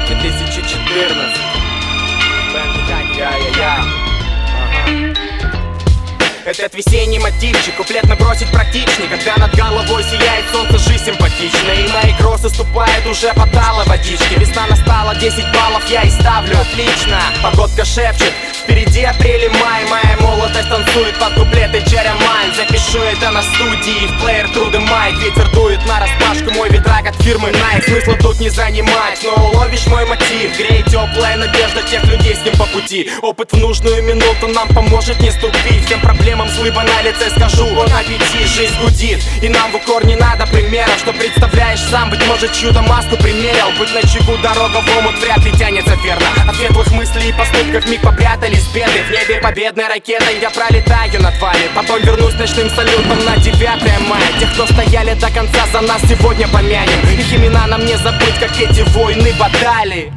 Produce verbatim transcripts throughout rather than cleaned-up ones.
две тысячи четырнадцать. Я-я-я. Этот весенний мотивчик куплетно бросить практичней, когда над головой сияет солнце, жизнь симпатичная. И мои кроссы ступают уже по талой водичке. Весна настала, десять баллов я и ставлю отлично. Погодка шепчет, впереди апрель и май. Моя молодость танцует под куплеты Джеремайн. Запишу это на студии, в плеер True the Mic. Ветер дует на распашку, мой ветрак от фирмы Nike. Смысла тут не занимать, но уловишь мой мотив. Греет теплая надежда тех людей, с кем по пути. Опыт в нужную минуту нам поможет не ступить. Всем проблемам с улыбой на лице скажу бон аппетит. Жизнь гудит, и нам в укор не надо примеров. Что представляешь сам, быть может чью-то маску примерил. Быть начеку, дорога в омут вряд ли тянется верно. От светлых мыслей и поступков миг попрятались беды. В небе победной ракетой я пролетаю над вами. Потом вернусь ночным салютом на девятое мая. Тех, кто стояли до конца, за нас сегодня помянем. Их имена нам не забыть, как эти войны баталии.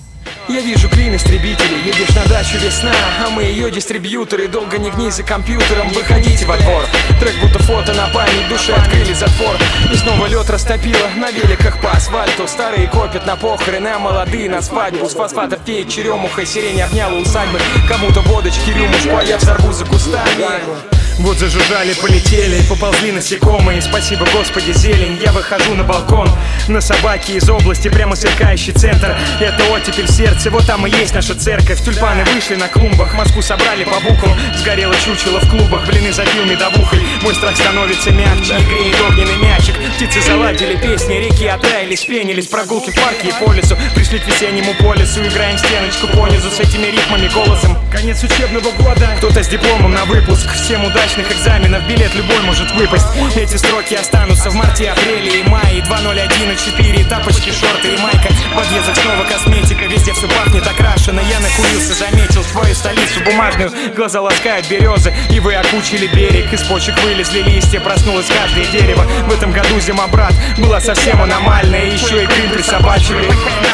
Я вижу клин истребителей, едешь на дачу весна, а мы ее дистрибьюторы. Долго не гни за компьютером, выходите во двор. Трек будто фото на память, души открыли затвор. И снова лед растопило на великах по асфальту. Старые копят на похороны, а молодые на свадьбу. С фосфатов феет черемуха, сирень обняла усадьбы. Кому-то водочки, рюмочку, а я в сорву за кустами. Вот зажужжали, полетели, поползли насекомые. Спасибо, Господи, зелень, я выхожу на балкон. На собаке из области, прямо сверкающий центр. Это оттепель в сердце, вот там и есть наша церковь. Тюльпаны вышли на клумбах, Москву собрали по буквам. Сгорело чучело в клубах, блины запил медовухой. Мой страх становится мягче, и греет огненный мячик. Птицы заладили песни, реки оттаяли, спенились. Прогулки в парке и по лесу, пришли к весеннему полюсу. Играем в стеночку понизу с этими ритмами, голосом. Конец учебного года, кто-то с дипломом на выпуск. Всем удачных экзаменов, билет любой может выпасть. Эти строки останутся в марте, апреле и мае. Два ноль один и четыре, тапочки, шорты и майка. В подъездах снова косметика, везде все пахнет окрашено. Я накурился, заметил свою столицу бумажную. Глаза ласкают березы, и вы окучили берег. Из почек вылезли листья, проснулось каждое дерево. В этом году зима, брат, была совсем аномальная. Еще и Крым присобачивали.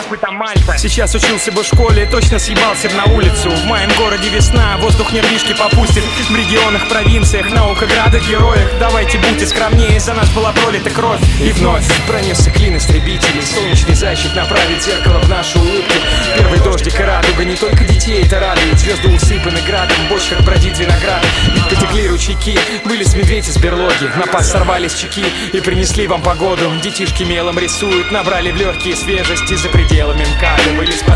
Сейчас учился бы в школе, точно съебался б на улицу. В моем городе весна, воздух нервишки попустит. В регионах, провинциях, наука, градах, героях. Давайте будьте скромнее, за нас была пролита кровь. И вновь пронесся клин истребителей. Солнечный зайчик направит зеркало в наши улыбки. Первый дождик и радуга, не только детей это радует. Звезды усыпаны градом, в бочках бродит виноград. Ведь потекли ручейки, вылез медведь из берлоги. На пас сорвались чеки и принесли вам погоду. Детишки мелом рисуют, набрали в легкие свежести. За пределами МКАДа вылез